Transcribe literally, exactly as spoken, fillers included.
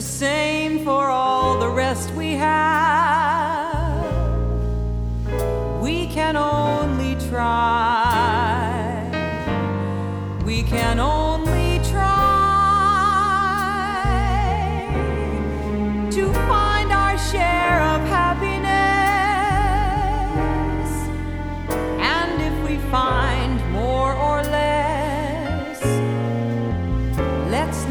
the same for all the rest we have. We can only try.